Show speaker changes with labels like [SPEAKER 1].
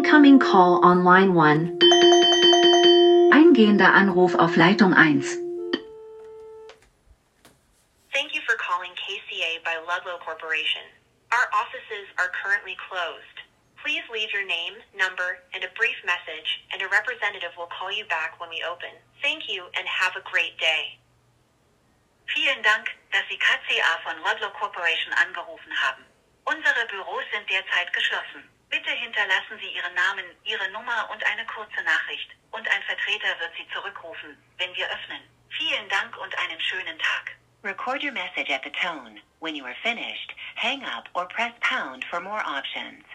[SPEAKER 1] Incoming call on line 1. Eingehender Anruf auf Leitung 1.
[SPEAKER 2] Thank you for calling KCA by Ludlow Corporation. Our offices are currently closed. Please leave your name, number, and a brief message, and a representative will call you back when we open. Thank you and have a great day.
[SPEAKER 3] Vielen Dank, dass Sie KCA von Ludlow Corporation angerufen haben. Unsere Büros sind derzeit geschlossen. Bitte hinterlassen Sie Ihren Namen, Ihre Nummer und eine kurze Nachricht, und ein Vertreter wird Sie zurückrufen, wenn wir öffnen. Vielen Dank und einen schönen Tag. Record your message at the tone. When you are finished, hang up or press pound for more options.